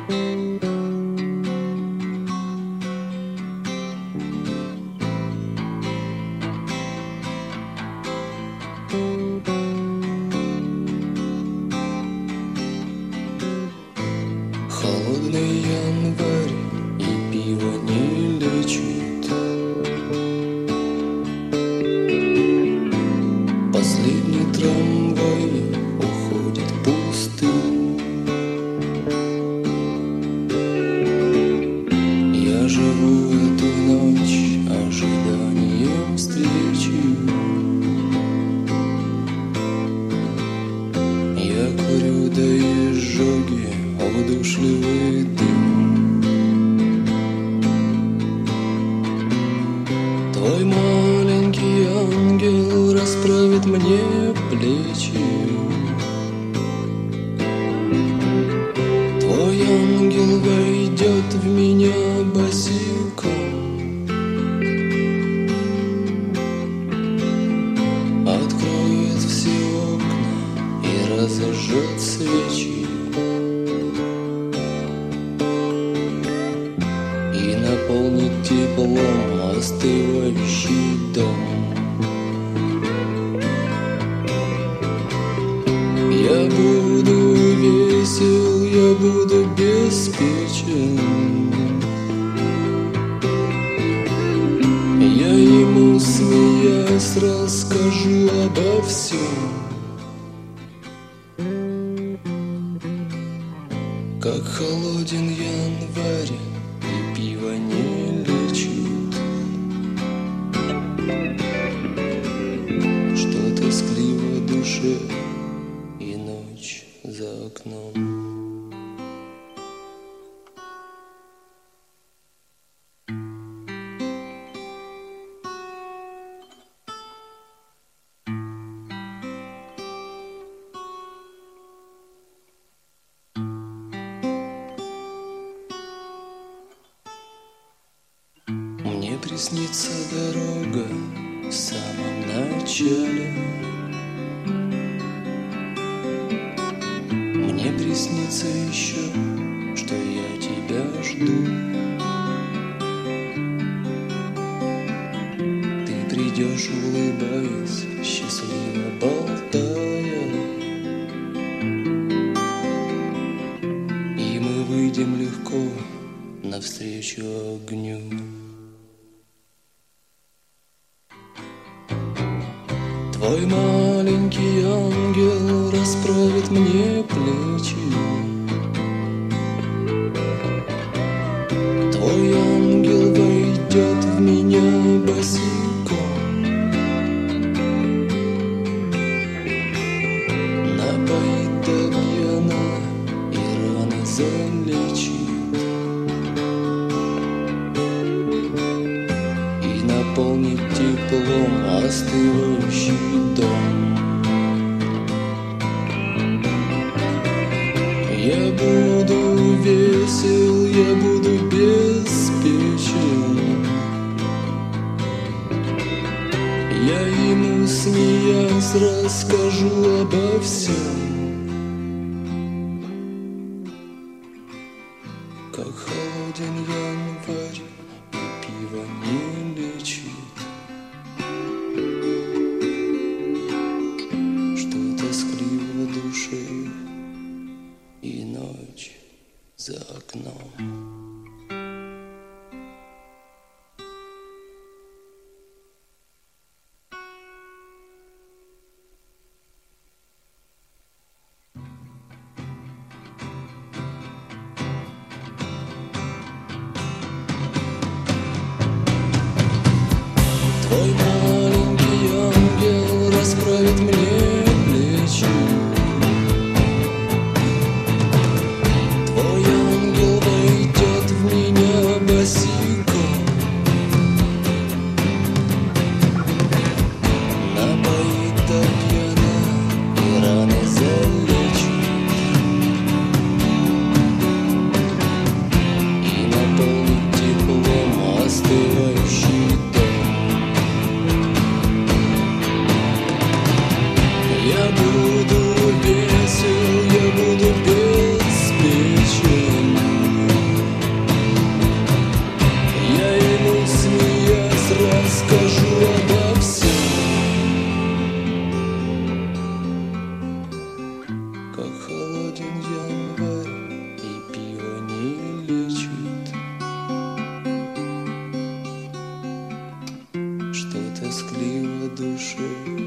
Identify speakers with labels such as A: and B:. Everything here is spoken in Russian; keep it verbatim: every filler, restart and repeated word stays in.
A: Холодный январь и пиво не лечит. Последний трамвай уходит пустым. Я живу эту ночь ожиданием встречи. Я курю до изжоги удушливый дым. Твой маленький ангел расправит мне плечи. Твой ангел войдет в меня босиком, откроет все окна и разожжет свечи. Наполнит теплом остывающий дом. Я буду весел, я буду беспечен. Я ему, смеясь, расскажу обо всем. Как холоден январь, и пиво не лечит. Что тоскливо в душе, и ночь за окном. Мне приснится дорога в самом начале. Мне приснится еще, что я тебя жду. Ты придешь, улыбаясь, счастливо болтая, и мы выйдем легко навстречу огню. Твой маленький ангел расправит мне плечи. Твой ангел войдет в меня босиком, напоит до пьяна и раны залечит, и наполнит теплом остывающий дом. Я буду весел, я буду беспечен. Я ему, смеясь, расскажу обо всем. Как холоден январь, и пиво не лечит. И ночь за окном. Твой маленький ангел расправит мне плечи. Твой ангел войдет тоскливо душе.